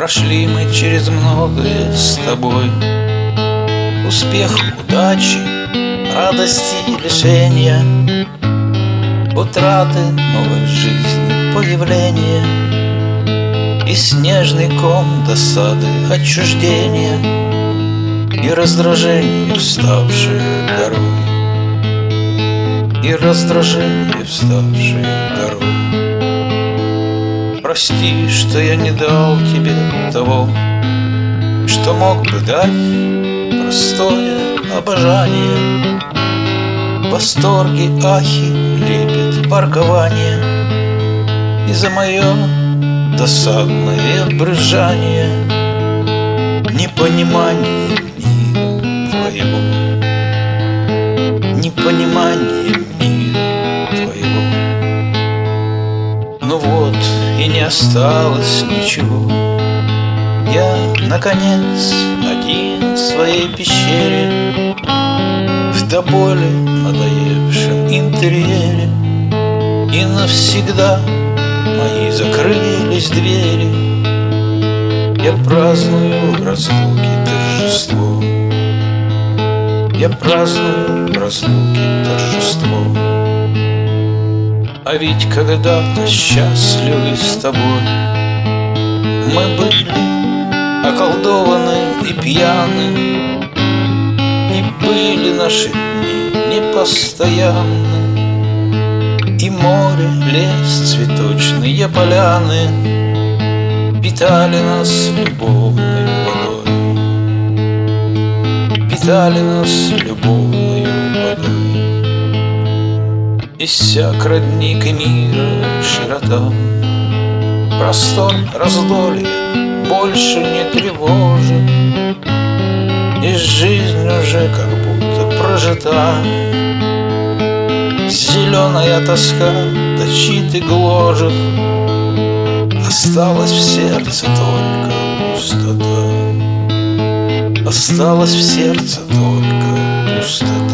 Прошли мы через многое с тобой: успех, удачи, радости и лишения, утраты новой жизни, появления и снежный ком досады, отчуждения и раздражение, вставшие горой, и раздражение, вставшие горой. Прости, что я не дал тебе того, что мог бы дать: простое обожание, восторги, ахи, лепет, воркование, и за мое досадное брызжание непонимание мира твоего, непонимание мира твоего. Ну вот и не осталось ничего. Я, наконец, один в своей пещере, в до боли надоевшем интерьере, и навсегда мои закрылись двери. Я праздную разлуки торжество, я праздную разлуки торжество. А ведь когда-то счастливы с тобой мы были околдованы и пьяны, и были наши дни непостоянны, и море, лес, цветочные поляны питали нас любовной водой, питали нас любовной водой. Иссяк родник и мира широта, простор, раздолье больше не тревожит, и жизнь уже как будто прожита. Зеленая тоска точит и гложет, осталась в сердце только пустота, осталась в сердце только пустота.